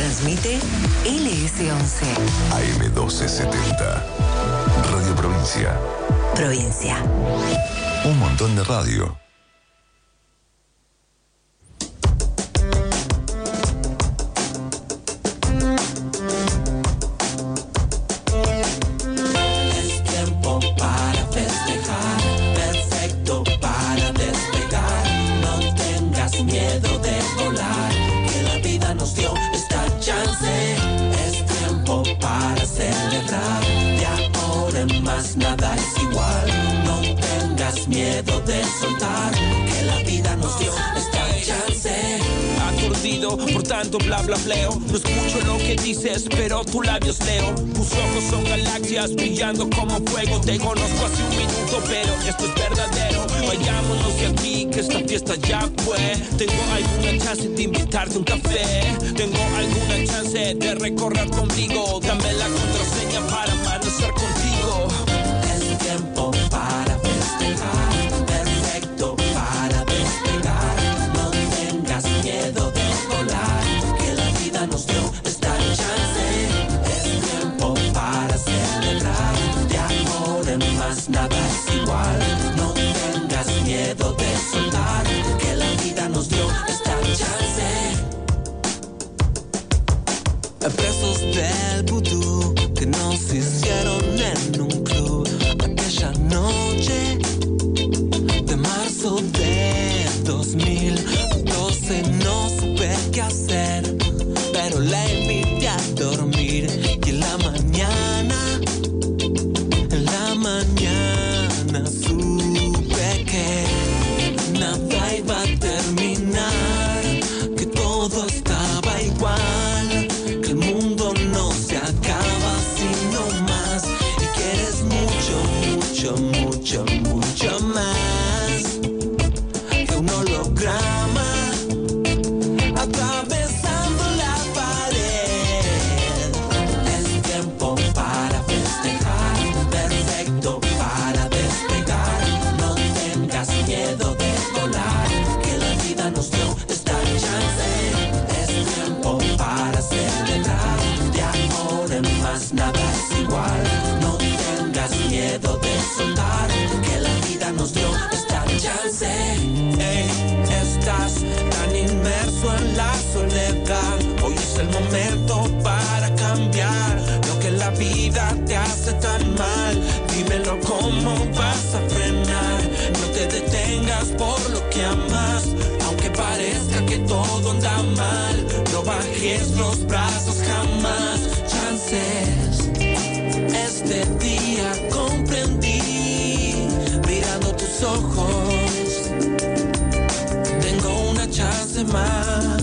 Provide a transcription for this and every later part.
Transmite LS11. AM 1270. Radio Provincia. Provincia. Un montón de radio. Nada es igual, no tengas miedo de soltar, que la vida nos dio esta chance. Aturdido por tanto bla bla bleo, no escucho lo que dices, pero tus labios leo. Tus ojos son galaxias brillando como fuego. Te conozco hace un minuto, pero esto es verdadero. Vayámonos de aquí, que esta fiesta ya fue. Tengo alguna chance de invitarte a un café. Tengo alguna chance de recorrer contigo. Dame la contraseña para amanecer contigo. Es tiempo para festejar, perfecto para despegar. No tengas miedo de volar, que la vida nos dio esta chance. Es tiempo para celebrar, de amor en más nada es igual. No tengas miedo de soltar, que la vida nos dio esta chance. Presos del vudú que nos hicieron en un club aquella noche de marzo de 2012. No supe qué hacer, pero la invité a dormir. Y en la mañana supe que nada iba a terminar, que todo estaba igual, que el mundo no se acaba sino más, y que eres mucho, mucho, mucho, mucho más que un holograma atravesando la pared. Es tiempo para festejar, perfecto para despegar. No tengas miedo de volar, que la vida nos dio esta chance. Es tiempo para celebrar, de amor en más nada es igual. No tengas miedo de soltar, que la vida nos dio esta chance. Ey, estás tan inmerso en la soledad, hoy es el momento para cambiar lo que la vida te hace tan mal. Dímelo, ¿cómo vas a frenar? No te detengas por lo que amas, aunque parezca que todo anda mal. No bajes los brazos jamás. Chances, este día comprendí, mirando tus ojos, tengo una chance más.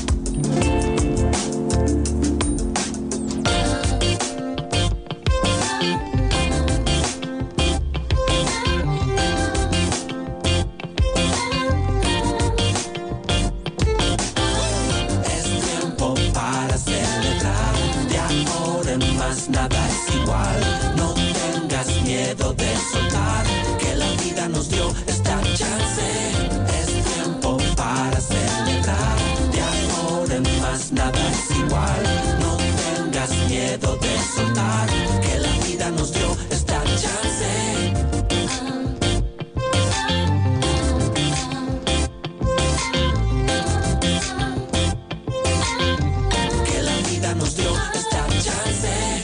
Es tiempo para celebrar, de amor en más nada es igual. No tengas miedo de soltar, que la vida nos dio esta chance. Es tiempo para celebrar, de amor en más nada es igual. No tengas miedo de soltar, que la vida nos dio esta chance. Que la vida nos dio esta chance.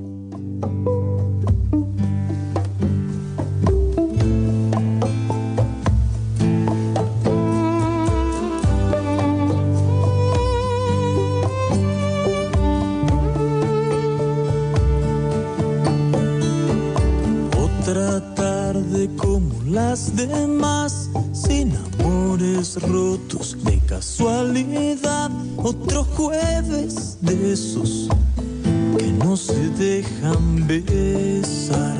Otra tarde como las demás, sin amores rotos de casualidad. Otro jueves de esos que no se dejan besar.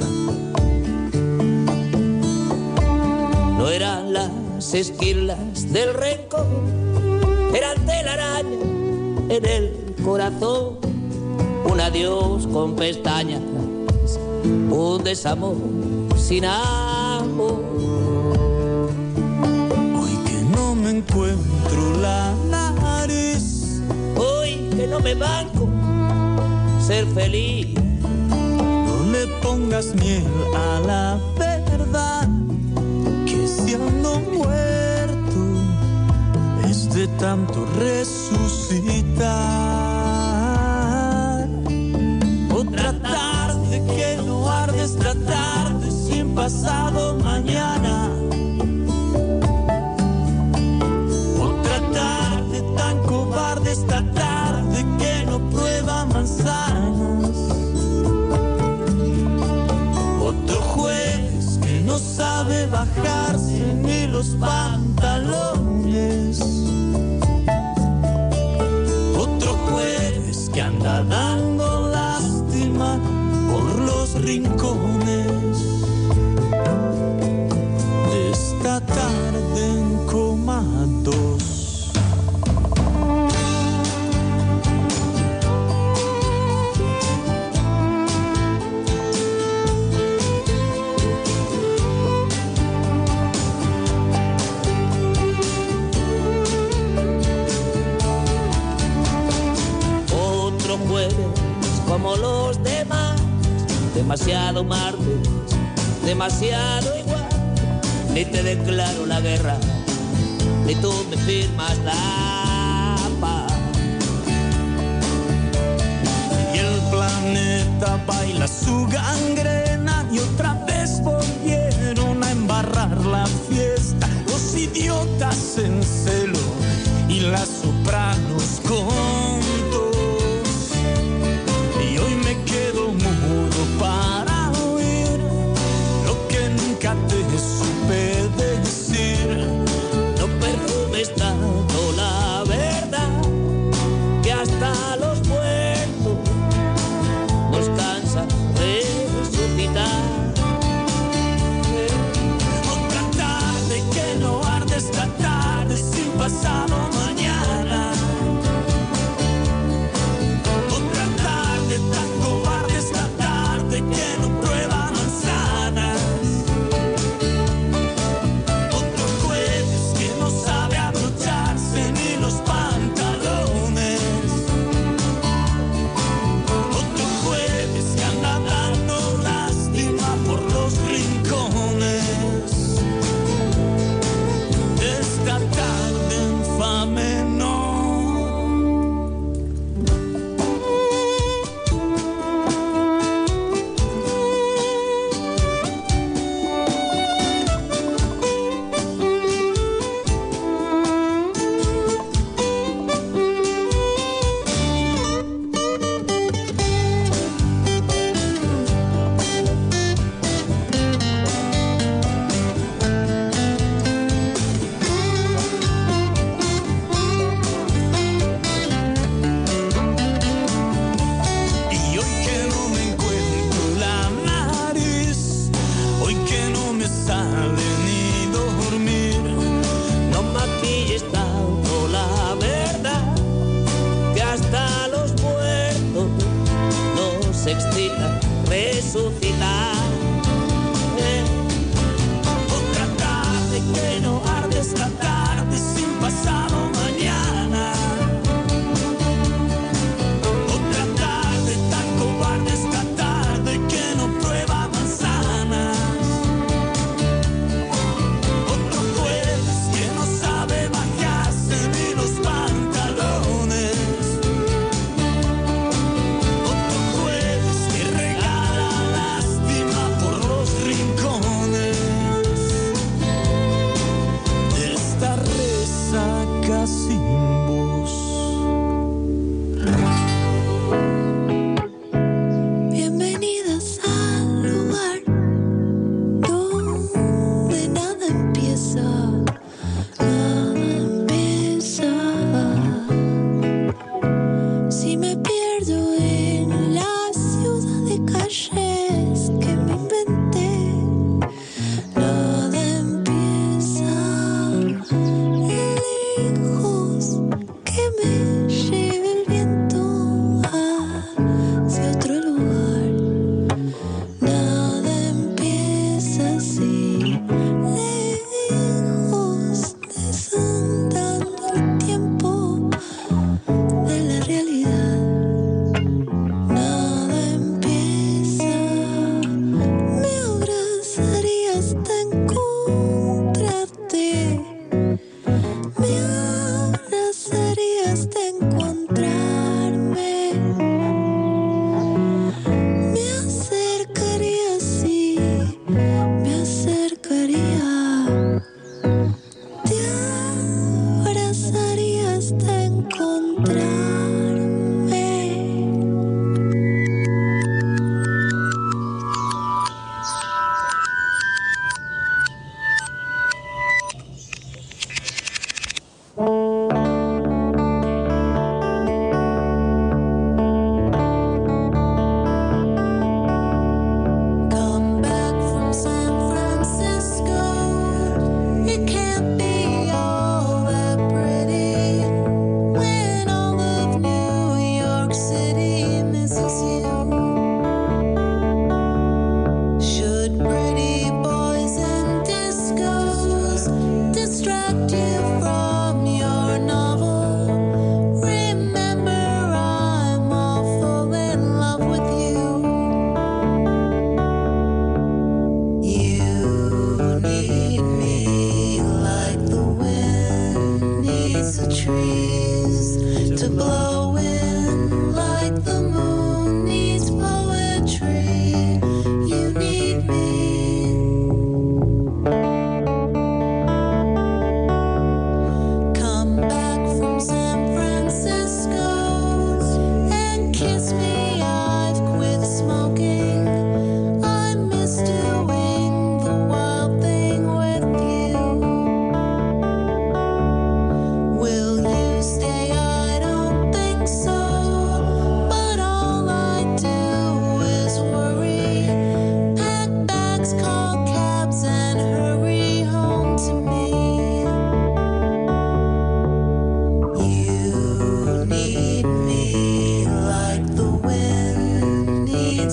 No eran las esquirlas del rencor, eran telaraña en el corazón. Un adiós con pestañas, un desamor sin amor. Hoy que no me encuentro la nariz, Hoy que no me banco ser feliz. No le pongas miel a la verdad, que si ando muerto es de tanto resucitar. Otra tarde que no arde, esta tarde sin pasado mañana. Otra tarde tan cobarde, esta tarde que no prueba manzanas. Otro jueves que no sabe bajarse ni los pantalones. Otro jueves que anda dando lástima por los rincones. Esta tarde en coma 2. Como los demás, demasiado martes, demasiado igual. Ni te declaro la guerra, ni tú me firmas la paz. Y el planeta baila su gangrena y otra vez volvieron a embarrar la fiesta. Los idiotas en celo y las sopranos con para oír lo que nunca te supe decir. No perfumes tanto la verdad, que hasta los muertos nos cansa resucitar. Otra tarde que no arde, esta tarde sin pasado mañana. Otra tarde tan cobarde, esta que no prueba manzanas. Otro jueves que no sabe abrocharse ni los pantalones. Otro jueves que anda dando lástima por los rincones. Esta tarde infame no. Resucitar. Otra tarde que no arde, esta tarde sin pasado mañana. Otra tarde tan cobarde, esta tarde que no prueba manzanas. Otro jueves que no sabe bajarse ni los pantalones. Otro jueves que regala las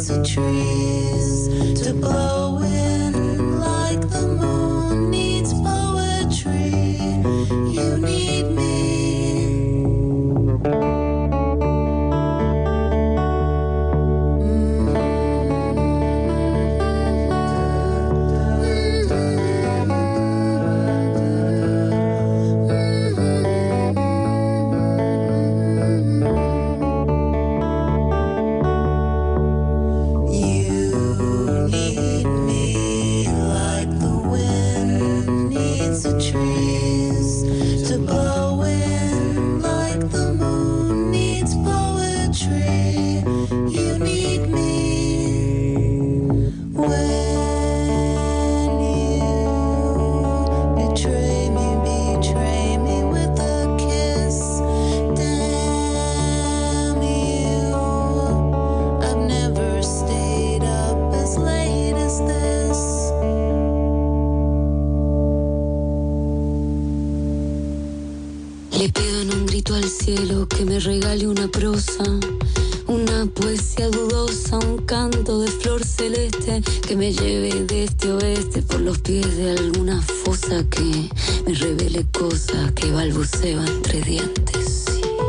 needs the trees to blow in like the moon needs poetry. You need me. Que me regale una prosa, una poesía dudosa, un canto de flor celeste que me lleve de este a oeste por los pies de alguna fosa, que me revele cosas que balbuceo entre dientes.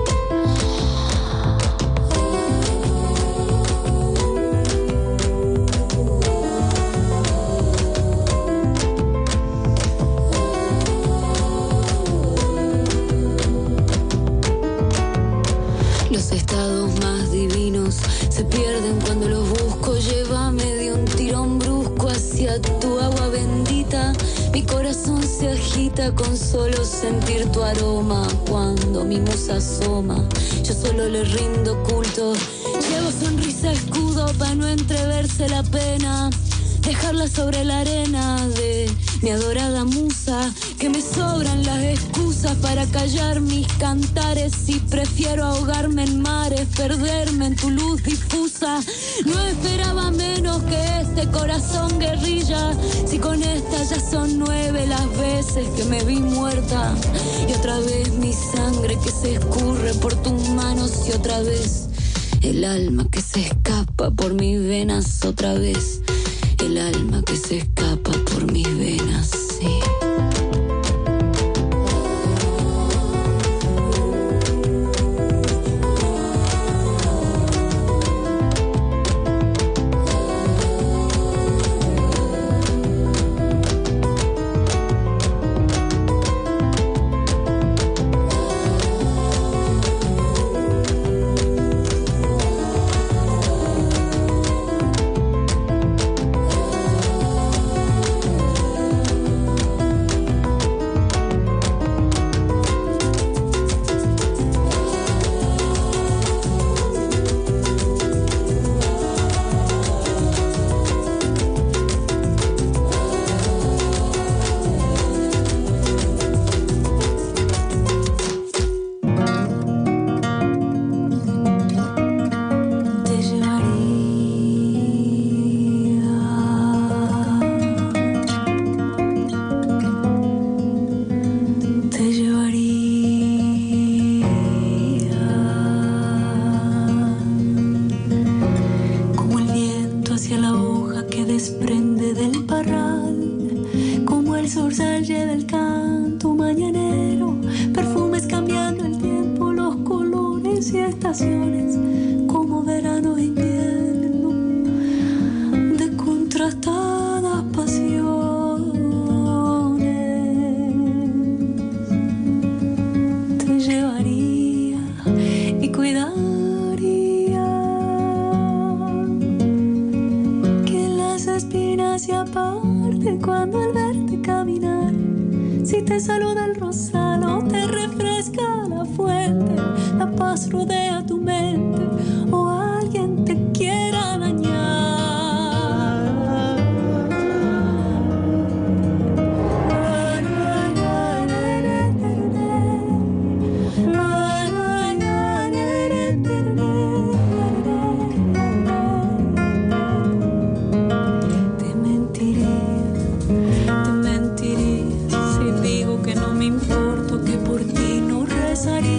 Los estados más divinos se pierden cuando los busco. Llévame de un tirón brusco hacia tu agua bendita. Mi corazón se agita con solo sentir tu aroma. Cuando mi musa asoma, yo solo le rindo culto. Llevo sonrisa escudo para no entreverse la pena. Dejarla sobre la arena de mi adorada musa, que me sobran las excusas para callar mis cantares y prefiero ahogarme en mares, perderme en tu luz difusa. No esperaba menos que este corazón guerrilla, si con esta ya son 9 las veces que me vi muerta. Y otra vez mi sangre que se escurre por tus manos y otra vez el alma que se escapa por mis venas otra vez. El alma que se escapa por mis venas, sí.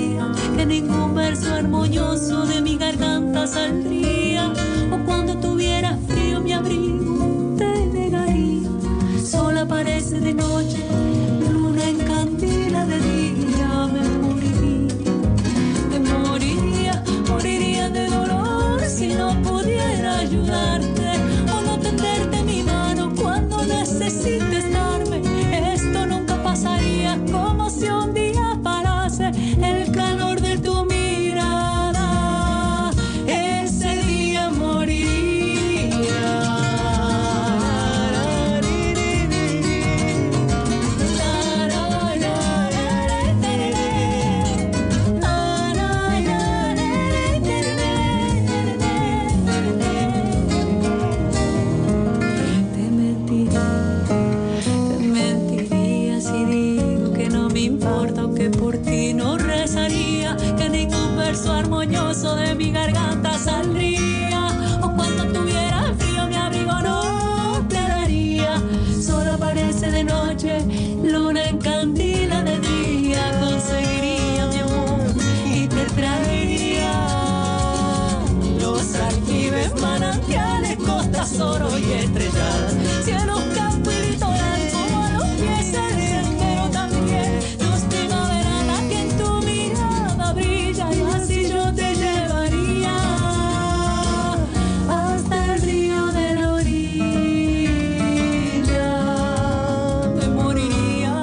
Que ningún verso armonioso de mi garganta saldría, o cuando tuviera ayudarte o no tenderte mi mano cuando necesites darme. Esto nunca pasaría como si un día parase el calor de tu mirada. Ese día moriría. Que por ti no rezaría, que ningún verso armonioso de mi garganta saldría, o cuando tuviera frío mi abrigo no te daría. Solo aparece de noche, luna encandila de día, conseguiría mi amor y te traería los aljibes, manantiales, costas, oro y estrellas, cielos, campo y litoral, como a los pies del sendero también. Brilla y así yo te llevaría hasta el río de la orilla. Me moriría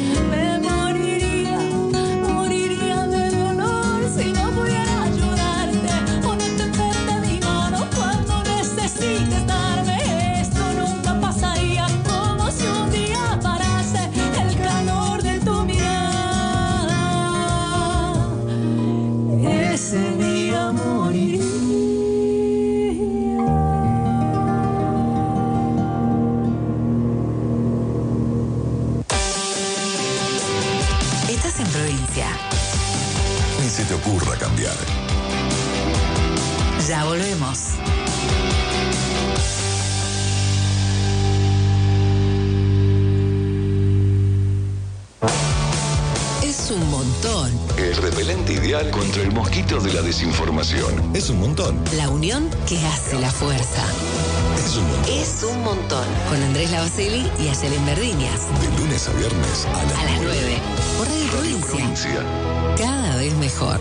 de dolor si no pudiera ayudarte o no tenderte mi mano cuando necesites darme. Esto nunca pasaría como si un día parase el calor de tu mirada. Ese día moriría. Estás en provincia. Ni se te ocurra cambiar. Ya volvemos. Es un montón. El repelente ideal contra el mosquito de la desinformación. Es un montón. La unión que hace la fuerza. Es un montón. Es un montón. Con Andrés Lavaceli y Ayelen Verdiñas. De lunes a viernes a las 9. Por Radio Provincia. Cada vez mejor.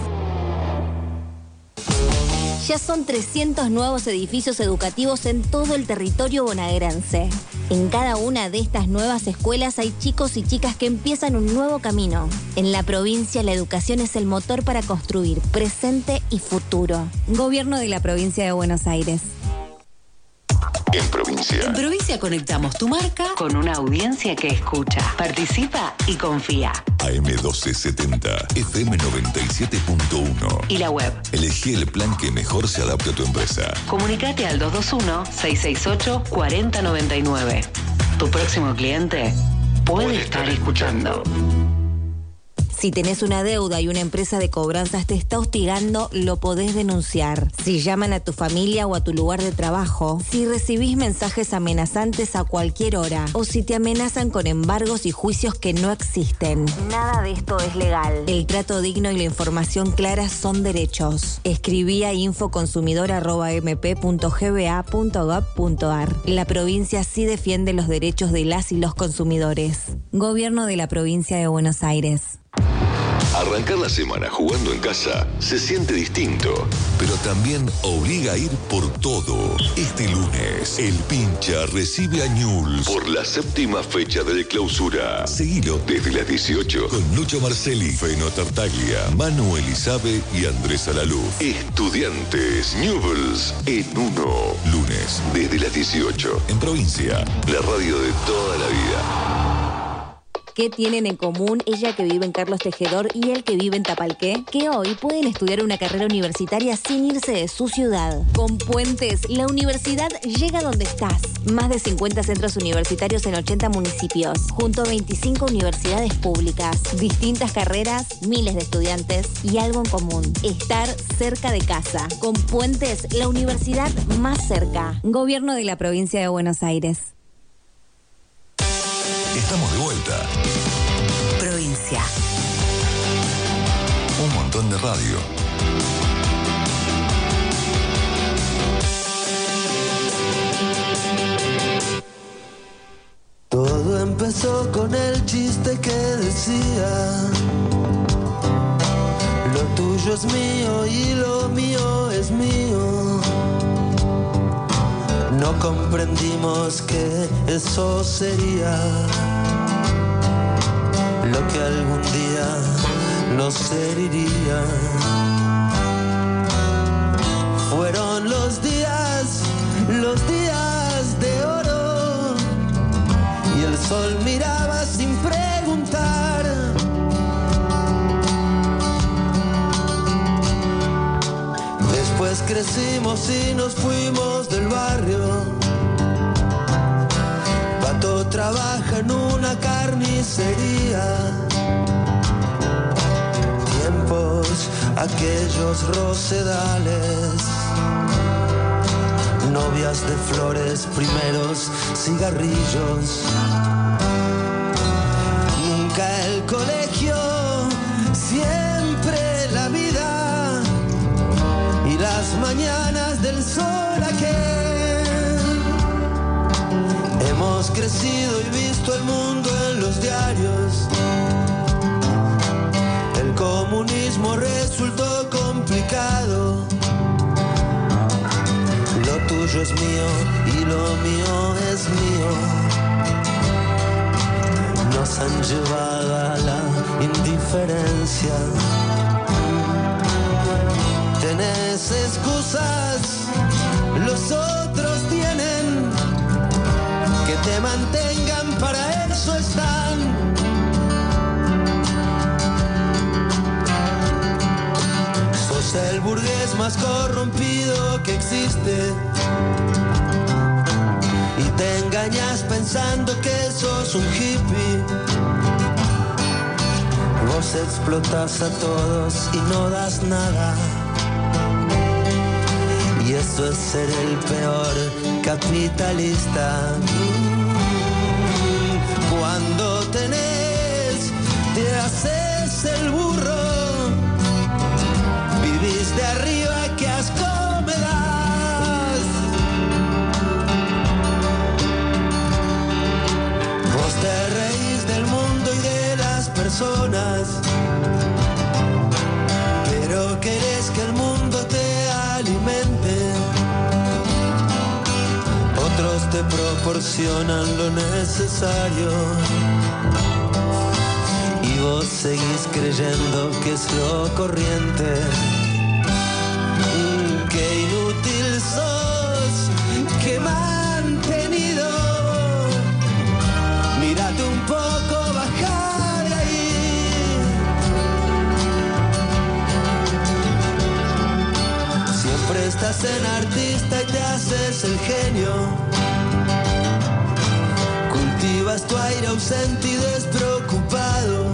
Ya son 300 nuevos edificios educativos en todo el territorio bonaerense. En cada una de estas nuevas escuelas hay chicos y chicas que empiezan un nuevo camino. En la provincia, la educación es el motor para construir presente y futuro. Gobierno de la Provincia de Buenos Aires. En provincia. En provincia conectamos tu marca con una audiencia que escucha, participa y confía. AM1270, FM 97.1. Y la web. Elegí el plan que mejor se adapte a tu empresa. Comunicate al 221-668-4099. Tu próximo cliente puede estar escuchando. Si tenés una deuda y una empresa de cobranzas te está hostigando, lo podés denunciar. Si llaman a tu familia o a tu lugar de trabajo, si recibís mensajes amenazantes a cualquier hora, o si te amenazan con embargos y juicios que no existen. Nada de esto es legal. El trato digno y la información clara son derechos. Escribí a info.consumidor@mp.gba.gov.ar. La provincia sí defiende los derechos de las y los consumidores. Gobierno de la Provincia de Buenos Aires. Arrancar la semana jugando en casa se siente distinto, pero también obliga a ir por todo. Este lunes, el Pincha recibe a Newell's por la 7ª fecha de clausura. Seguilo desde las 18 con Lucho Marcelli, Feno Tartaglia, Manu Elizabeth y Andrés Alaluz. Estudiantes Newell's en uno. Lunes desde las 18 en provincia. La radio de toda la vida. ¿Qué tienen en común ella que vive en Carlos Tejedor y él que vive en Tapalqué? Que hoy pueden estudiar una carrera universitaria sin irse de su ciudad. Con Puentes, la universidad llega donde estás. Más de 50 centros universitarios en 80 municipios, junto a 25 universidades públicas. Distintas carreras, miles de estudiantes y algo en común: estar cerca de casa. Con Puentes, la universidad más cerca. Gobierno de la Provincia de Buenos Aires. Estamos de vuelta. Provincia. Un montón de radio. Todo empezó con el chiste que decía: lo tuyo es mío y lo mío es mío. comprendimos que eso sería lo que algún día nos heriría. Fueron los días de oro, y el sol miraba sin preguntar. Después crecimos y nos fuimos del barrio. Pato trabaja en una carnicería. Tiempos, aquellos rosedales, novias de flores, primeros cigarrillos. Nunca el colegio, siempre la vida y las mañanas del sol aquel. Hemos crecido y visto el mundo en los diarios. El comunismo resultó complicado. Lo tuyo es mío y lo mío es mío. Nos han llevado a la indiferencia. Tenés excusas, los otros tienen, que te mantengan, para eso están. Sos el burgués más corrompido que existe, y te engañas pensando que sos un hippie. Vos explotas a todos y no das nada, y eso es ser el peor capitalista. Cuando tenés, te haces el burro, vivís de arriba, que asco me das. Vos te reís del mundo y de las personas, pero querés que el mundo te alimente. Otros te proporcionan lo necesario, y vos seguís creyendo que es lo corriente. Qué inútil sos, qué mantenido. Mírate un poco, bajá de ahí. Siempre estás en artista y te haces el genio. Cultivas tu aire ausente y despreocupado,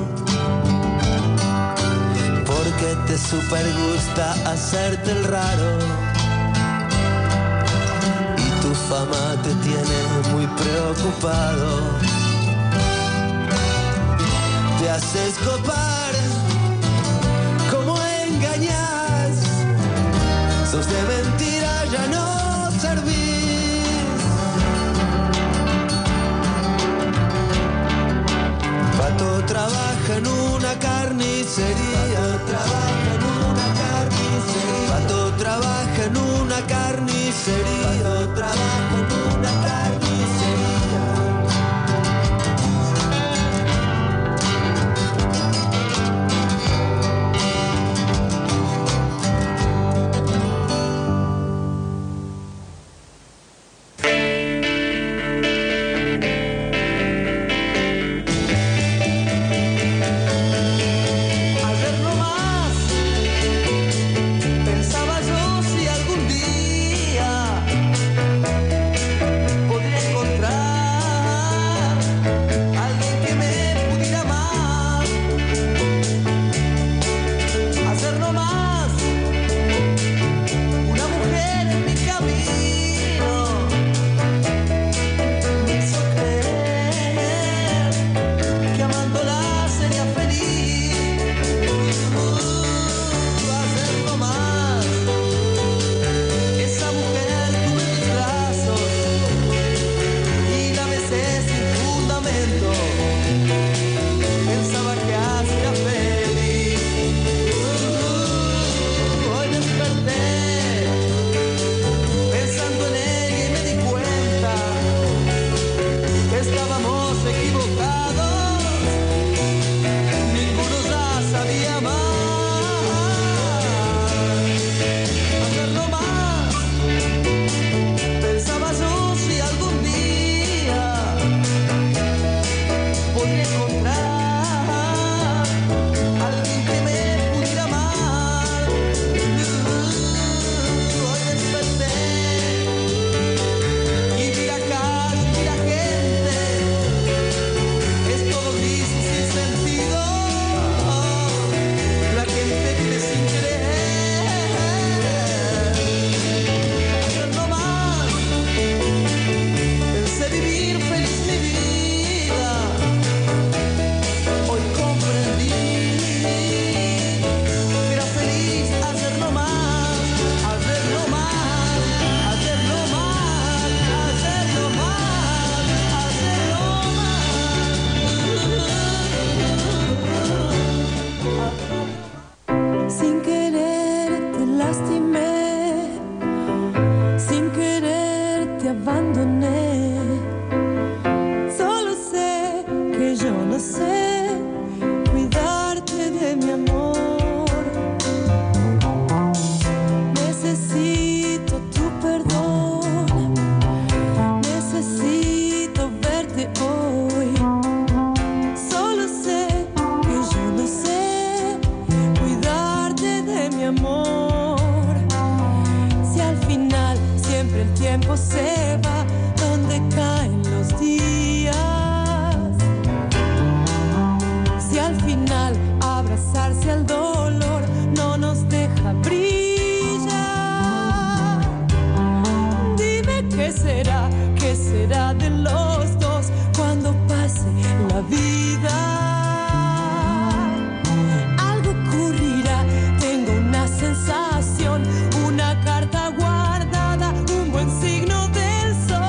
porque te super gusta hacerte el raro, y tu fama te tiene muy preocupado. Te haces copar, como engañas, sos de mentira, ya no servís. Pato trabaja en una carnicería. Pato trabaja en una carnicería. Pato trabaja en una carnicería. te abandoné. Solo sé que yo no sé cuidarte de mi amor. Necesito tu perdón, necesito verte hoy. Solo sé que yo no sé cuidarte de mi amor. Si al final siempre el tiempo se va, donde caen los días. Si al final abrazarse al dolor no nos deja brillar. Dime qué será de los dos cuando pase la vida. Algo ocurrirá, tengo una sensación, una carta guardada, un buen signo del sol.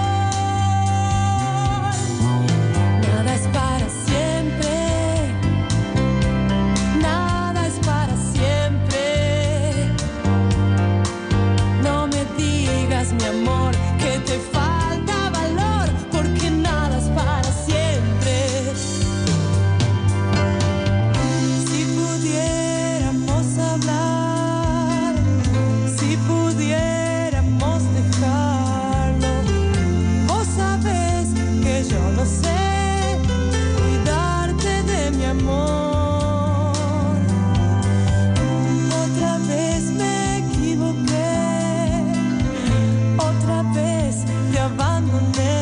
Nada es para siempre, nada es para siempre. No me digas, mi amor, que te falta valor, porque nada es para siempre. Si pudiéramos hablar, si pudiéramos dejarlo. Vos sabés que yo no sé cuidarte de mi amor. Otra vez me equivoqué, otra vez te abandoné.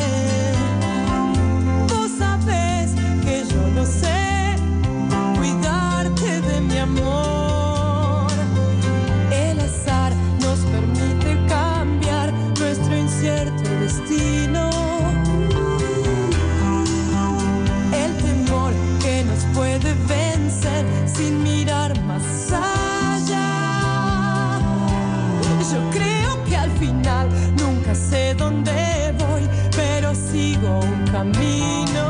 Vos sabés que yo no sé cuidarte de mi amor. El azar nos permite cambiar nuestro incierto destino. El temor que nos puede vencer sin mirar más allá. Yo creo que al final nunca sé dónde voy, pero sigo un camino.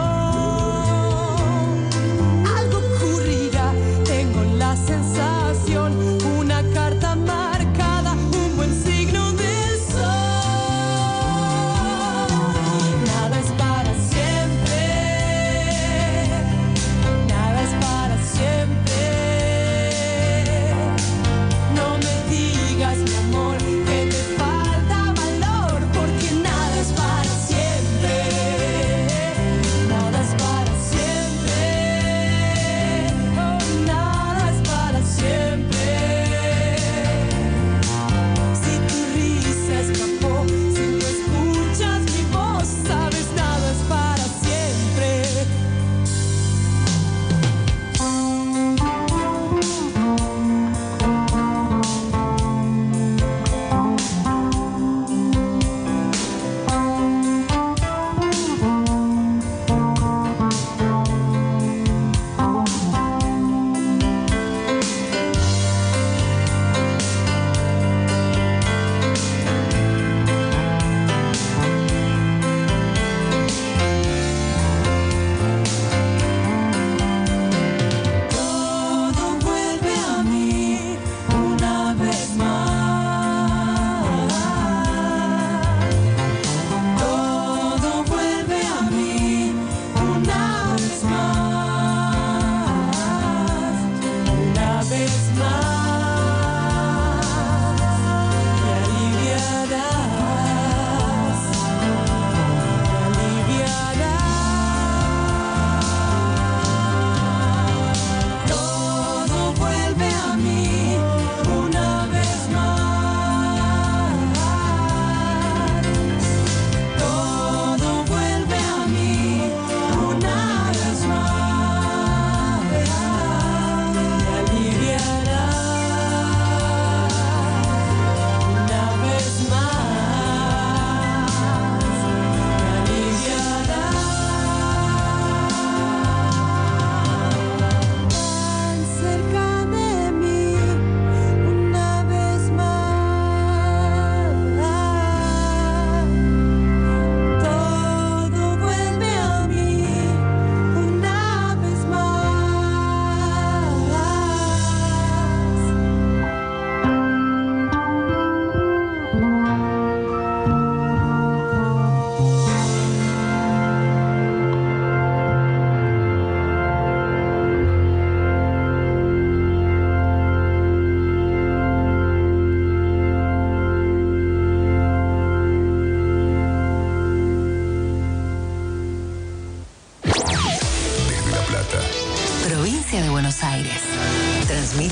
Algo ocurrirá, tengo la sensación, una carta marcada, un buen signo del sol. Nada es para siempre, nada es para siempre. No me digas, mi amor, que te falta valor, porque nada es para siempre. Nada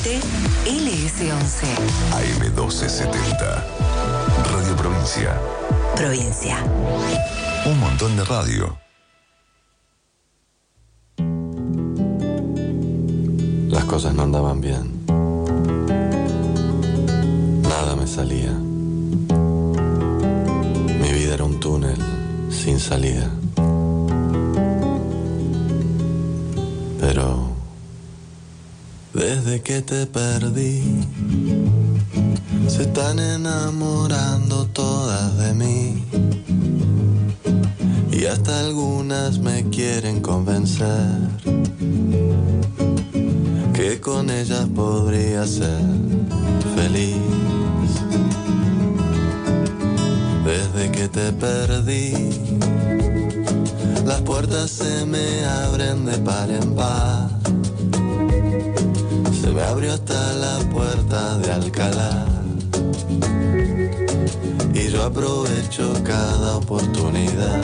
Escuchate LS11. AM1270. Radio Provincia. Provincia. Un montón de radio. Las cosas no andaban bien. Nada me salía. Mi vida era un túnel sin salida. Pero desde que te perdí, se están enamorando todas de mí. Y hasta algunas me quieren convencer que con ellas podría ser feliz. Desde que te perdí, las puertas se me abren de par en par. Se me abrió hasta la puerta de Alcalá. Y yo aprovecho cada oportunidad.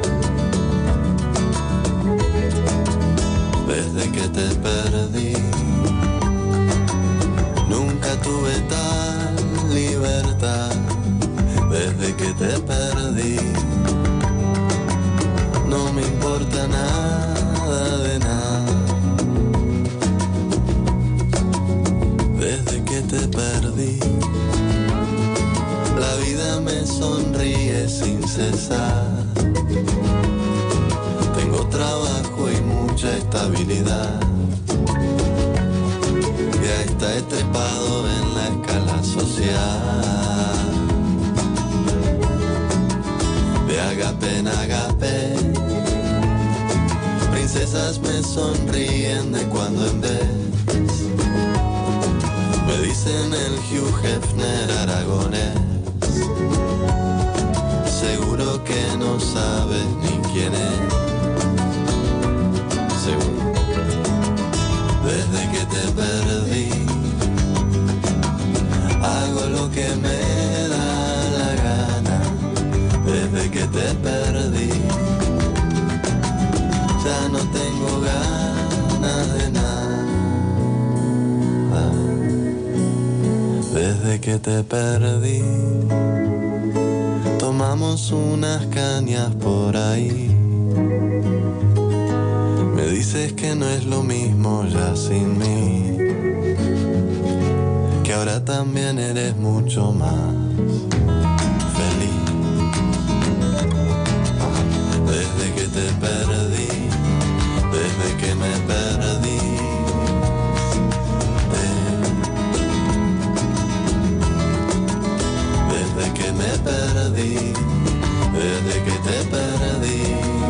Desde que te perdí, nunca tuve tal libertad. Desde que te perdí, no me importa nada de nada. Desde que te perdí, la vida me sonríe sin cesar. Tengo trabajo y mucha estabilidad. Ya está estrepado en la escala social. De agape en agape, princesas me sonríen de cuando en vez. Me dicen el Hugh Hefner aragonés. Seguro que no sabes ni quién es. Seguro. Desde que te perdí, hago lo que me da la gana. Desde que te perdí, ya no tengo ganas de nada. Desde que te perdí, tomamos unas cañas por ahí. Me dices que no es lo mismo ya sin mí, que ahora también eres mucho más feliz. Desde que te perdí, desde que me perdí, desde que me perdí, desde que te perdí.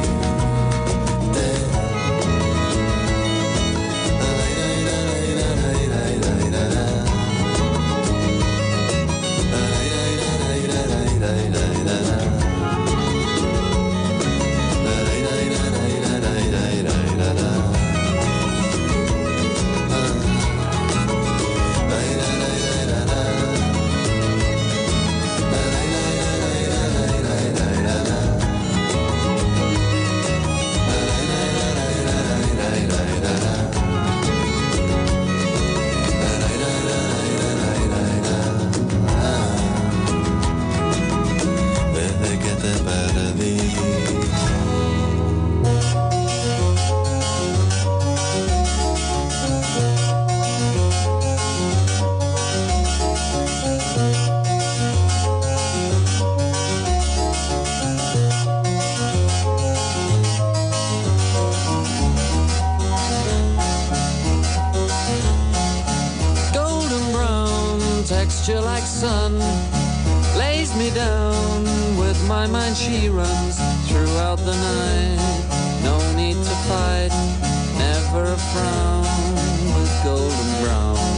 Texture like sun lays me down. With my mind she runs throughout the night. No need to fight, never a frown. With golden brown,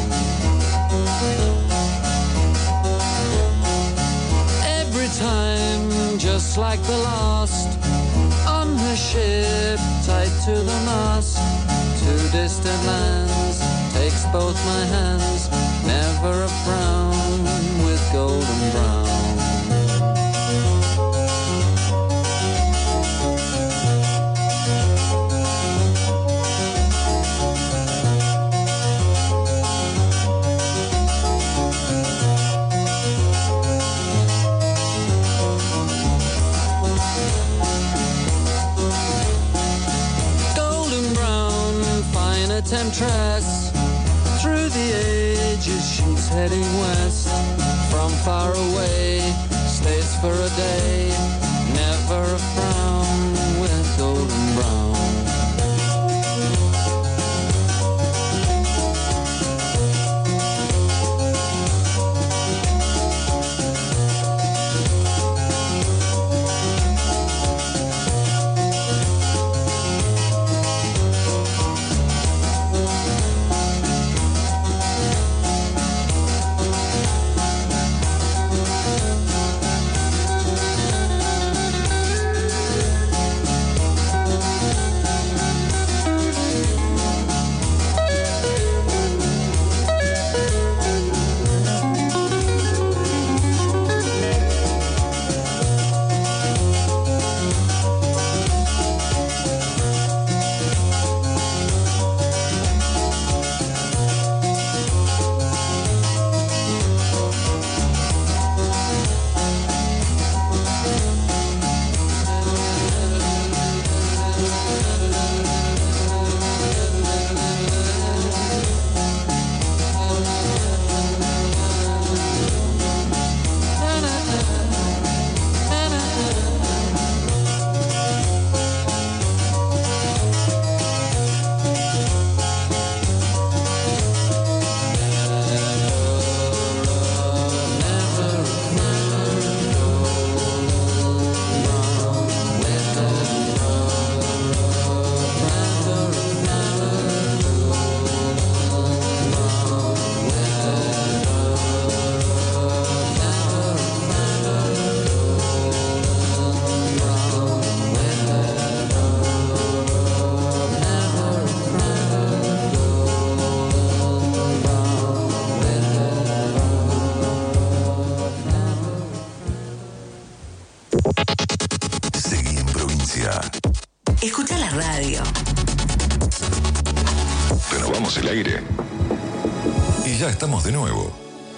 every time just like the last. On her ship tied to the mast, to distant lands takes both my hands. Never a frown with golden brown. temptress. Through the ages she's heading west. From far away, stays for a day. Never a frown with golden brown. Escucha la radio. Renovamos el aire. Y ya estamos de nuevo.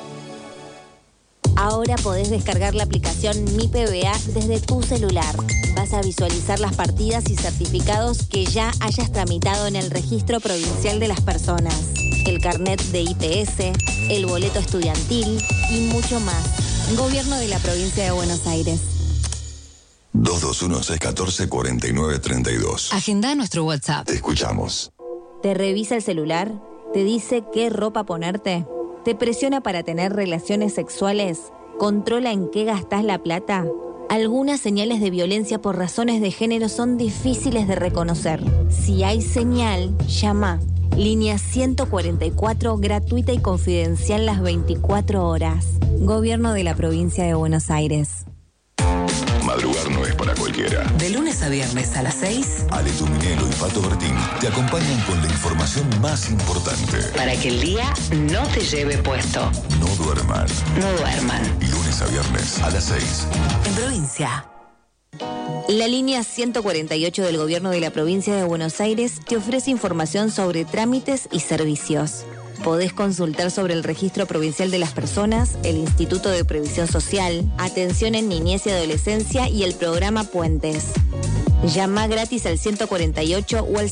Ahora podés descargar la aplicación Mi PBA desde tu celular. Vas a visualizar las partidas y certificados que ya hayas tramitado en el Registro Provincial de las Personas, el carnet de IPS, el boleto estudiantil y mucho más. Gobierno de la Provincia de Buenos Aires. 221-614-4932. Agenda nuestro WhatsApp. Te escuchamos. ¿Te revisa el celular? ¿Te dice qué ropa ponerte? ¿Te presiona para tener relaciones sexuales? ¿Controla en qué gastás la plata? Algunas señales de violencia por razones de género son difíciles de reconocer. Si hay señal, llama. Línea 144, gratuita y confidencial las 24 horas. Gobierno de la Provincia de Buenos Aires. Madrugar no es para cualquiera. De lunes a viernes a las 6. Ale Tuminelo y Pato Bertín te acompañan con la información más importante. Para que el día no te lleve puesto. No duerman. No duerman. Lunes a viernes a las 6. En provincia. La línea 148 del Gobierno de la Provincia de Buenos Aires te ofrece información sobre trámites y servicios. Podés consultar sobre el Registro Provincial de las Personas, el Instituto de Previsión Social, Atención en Niñez y Adolescencia y el programa Puentes. Llama gratis al 148 o al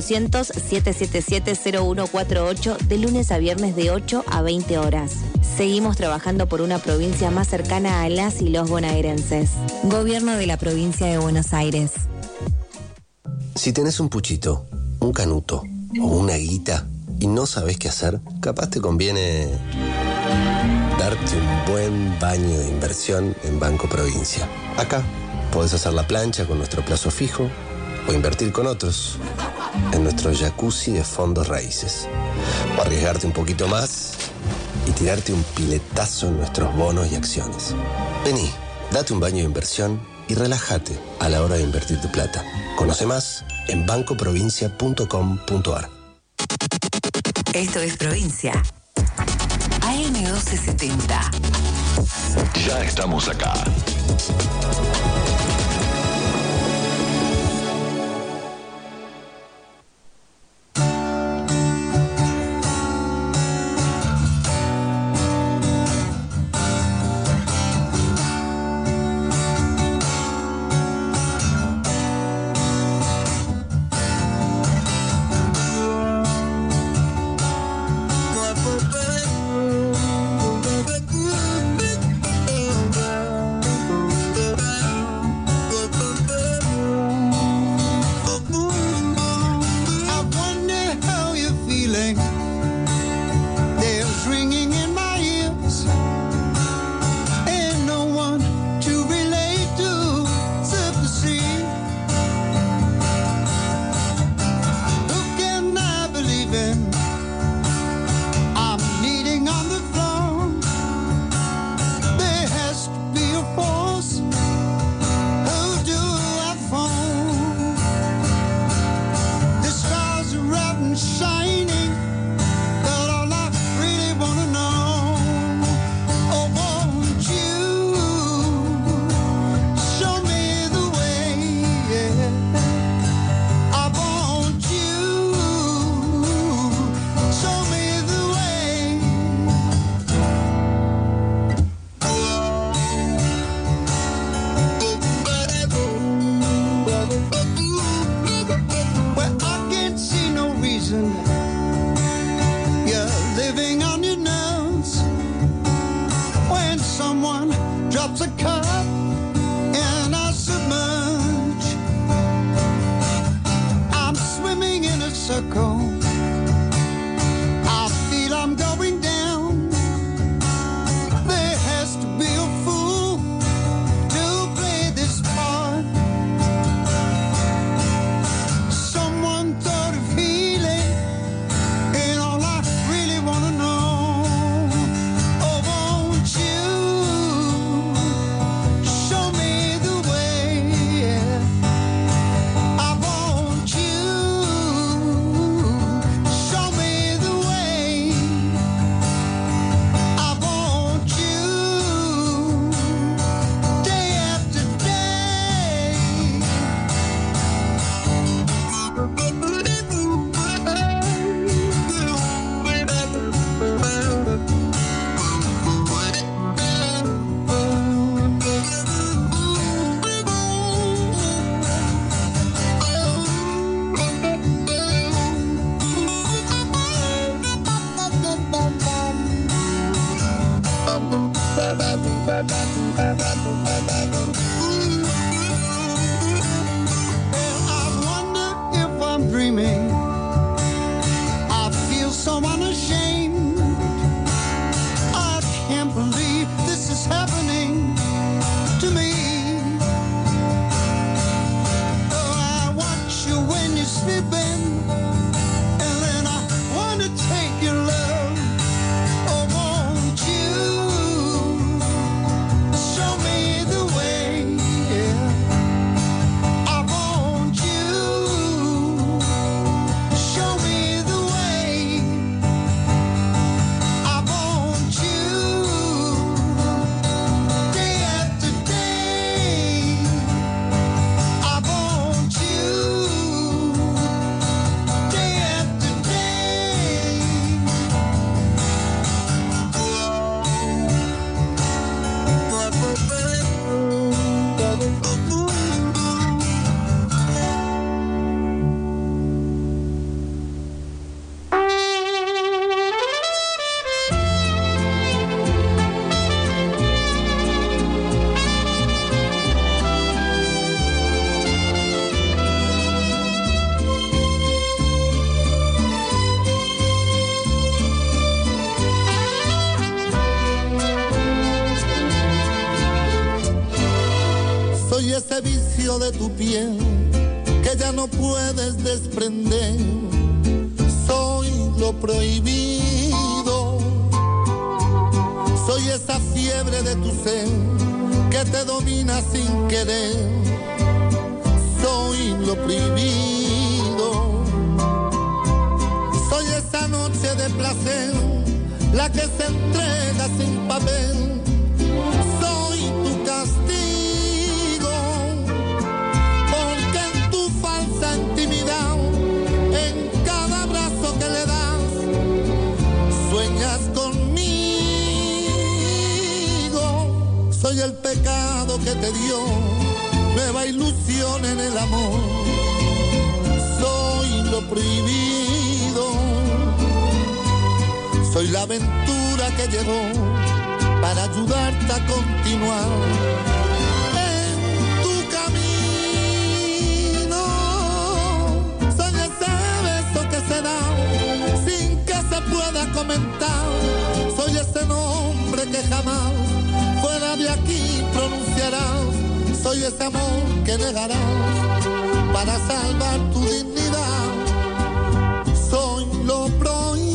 0800-777-0148 de lunes a viernes de 8 a 20 horas. Seguimos trabajando por una provincia más cercana a las y los bonaerenses. Gobierno de la Provincia de Buenos Aires. Si tenés un puchito, un canuto o una guita y no sabés qué hacer, capaz te conviene darte un buen baño de inversión en Banco Provincia. Acá podés hacer la plancha con nuestro plazo fijo o invertir con otros en nuestro jacuzzi de fondos raíces. O arriesgarte un poquito más y tirarte un piletazo en nuestros bonos y acciones. Vení, date un baño de inversión y relájate a la hora de invertir tu plata. Conoce más en bancoprovincia.com.ar. Esto es Provincia. AM1270. Ya estamos acá. up and I submerge. I'm swimming in a circle. I feel I'm going down. There has to be a fool to play this part. Someone thought of healing, and all I really want to know, oh, won't you show me the way? I want you show me the way. I want you day after day. I wonder if I'm dreaming. I feel so unashamed. I can't believe this is happening to me. Oh, I watch you when you're sleeping, and then I want to take your love. Oh, won't you show me the way? I want you show me the way. I want you day after day. I want you day after day. Soy ese vicio de tu piel que ya no puedes desprender. Soy lo prohibido. Soy esa fiebre de tu ser que te domina sin querer. Soy lo prohibido. Soy esa noche de placer, la que se entrega sin papel. Soy tu castigo, porque en tu falsa intimidad, en cada abrazo que le das, sueñas conmigo. Soy el pecado que te dio nueva ilusión en el amor. Soy lo prohibido. Soy la aventura que llegó para ayudarte a continuar en tu camino. Soy ese beso que se da sin que se pueda comentar. Soy ese nombre que jamás fuera de aquí pronunciarás. Soy ese amor que negarás para salvar tu dignidad. Soy lo prohibido.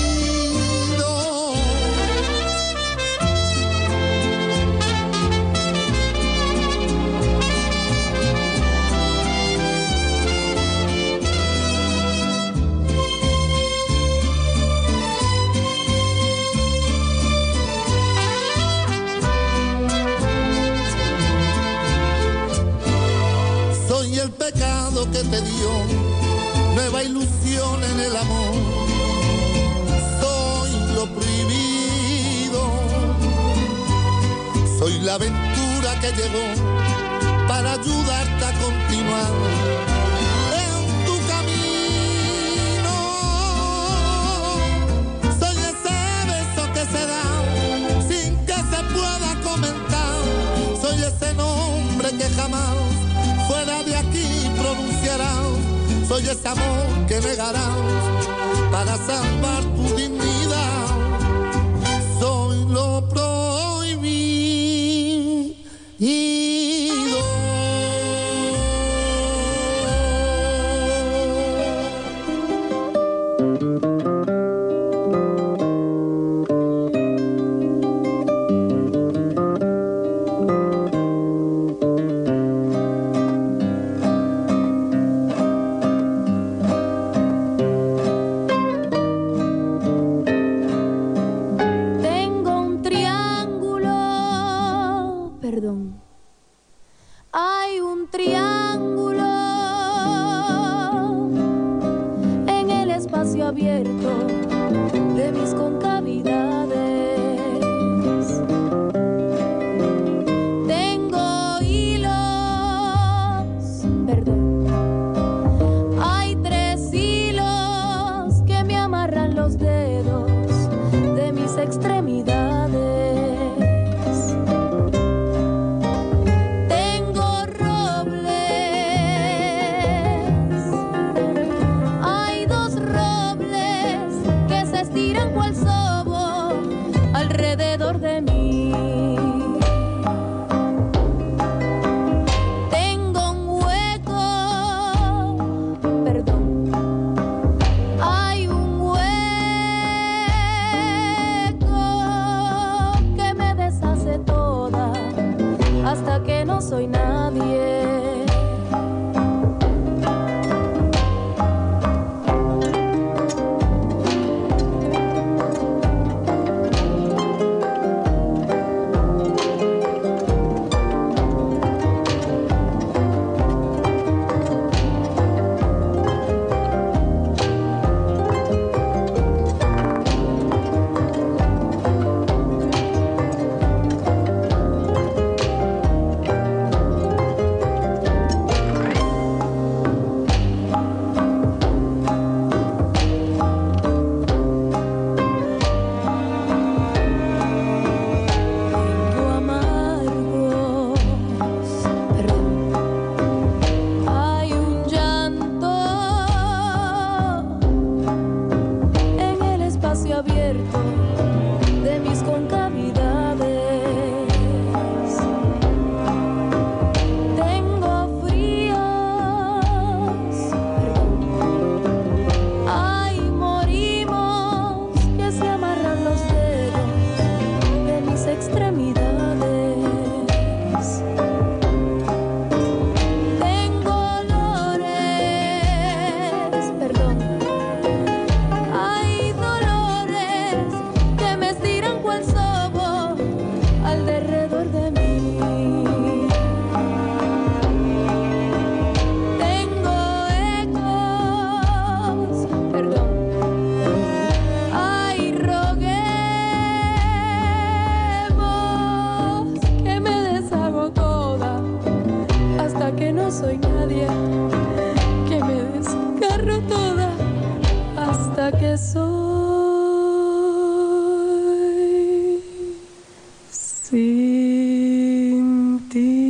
Soy el pecado que te dio nueva ilusión en el amor. Soy lo prohibido. Soy la aventura que llegó para ayudarte a continuar en tu camino. Soy ese beso que se da sin que se pueda comentar. Soy ese nombre que jamás fuera de aquí pronunciarás. Soy ese amor que negarás para salvar tu dignidad. Soy lo prohibido. Hay un triángulo en el espacio abierto de mis concavidades. Tengo hilos, hay 3 hilos que me amarran los dedos de mis extremidades. Alrededor de mí tengo un hueco, hay un hueco que me deshace toda hasta que no soy nadie. Abierto de mis concavidades. Tengo fríos, ay, morimos que se amarran los dedos de mis extremidades. Tengo dolores, ay, que me estiran cual sobo alrededor de mí. Tengo ecos, ay, roguemos que me deshago toda hasta que no soy nadie, que me desgarro toda hasta que soy sin ti.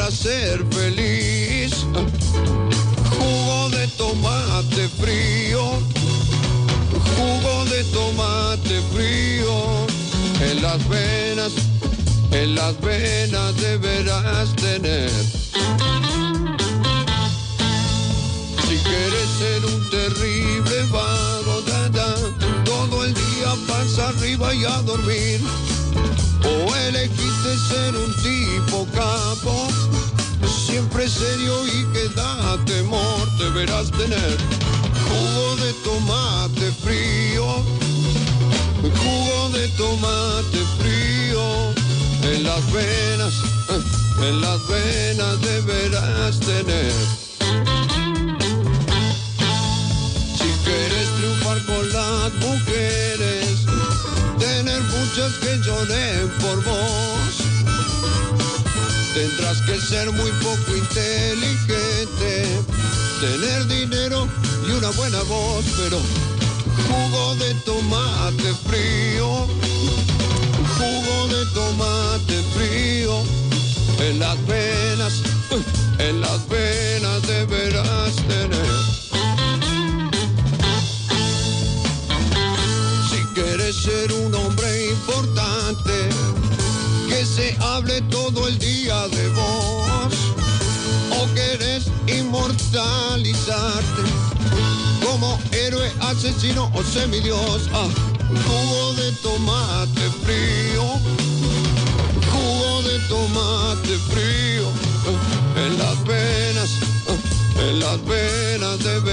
podrás ser feliz. Jugo de tomate frío, jugo de tomate frío. En las venas deberás tener. Si quieres ser un terrible vago, todo el día pasa arriba y a dormir. O elegiste ser un tipo capo, siempre serio y que da temor, deberás tener. Jugo de tomate frío, jugo de tomate frío. En las venas deberás tener. Si quieres triunfar con las mujeres, tener muchas que lloren por vos, tendrás que ser muy poco inteligente, tener dinero y una buena voz, pero jugo de tomate frío, jugo de tomate frío. En las venas deberás tener. Si quieres ser un hombre importante, que se hable todo el día de vos, o querés inmortalizarte como héroe, asesino o semidios. Jugo de tomate frío, jugo de tomate frío. En las venas